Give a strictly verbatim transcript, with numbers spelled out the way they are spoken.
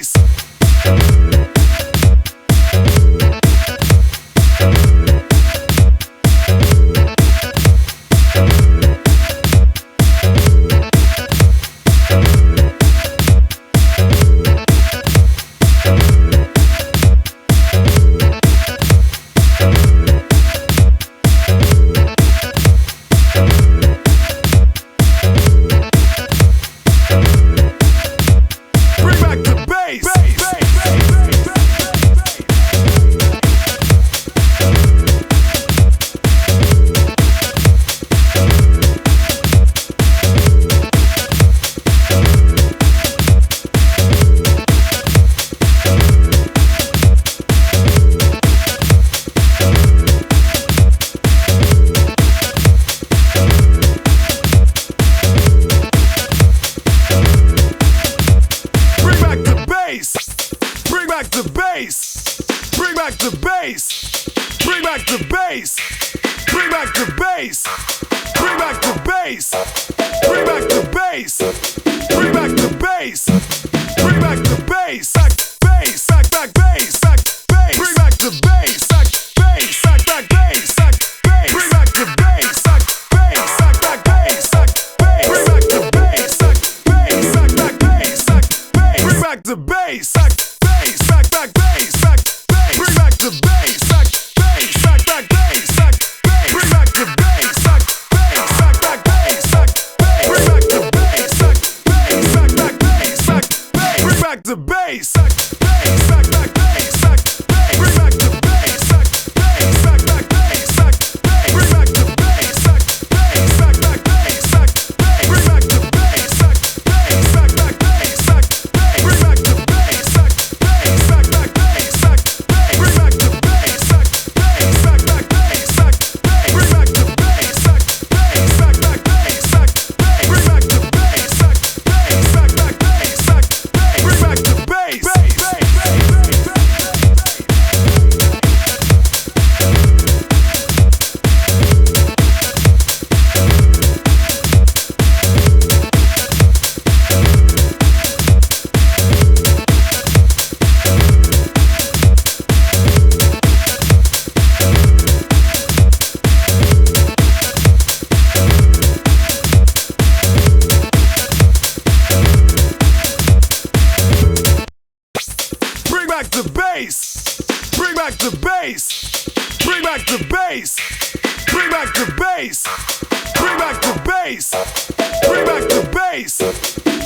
bass. Bring back the bass. Bring back the bass. Bring back the bass. Bring back the bass. Bring back the bass. Bring back the bass. Bring back the bass. Bring back the bass. Back bass. Back back bass. Back bass. Bring back the bass. Back bass. Back back bass. Back bass. Bring back the bass. Back bass. Back back bass. Back bass. Bring back the bass. Back bass. Back back bass. Back bass. Bring back the bass. Back bass. Back back bass. Back bass. Bring back the bass. Back bass. Back back bass. Back bass. Bring back the bass. Back bass. Back back bass. Back bass. Bring back the bass. Back bass. Back back bass. Back bass. Bring back the bass. Back bass. Back back bass. Back bass. Bring back the bass. Back bass. Back back bass. Back bass. Bring back the bass. Back bass. Back back bass. Back bass. Bring back the bass. Back bass. Back back bass. Back bass. Bring back the bass. Back bass. Back back bass. Back bass. Bring back the bass. Back bass. Back back bass. Back bass. Bring back the bass. Back bass. Back back bass. Back bass. Bring back the bass. Back bass. Back back bass. Back bass. Bring back the bass. Bring back the bass. Bring back the bass. Bring back the bass. Bring back the bass. Bring back the bass. Bring back the bass.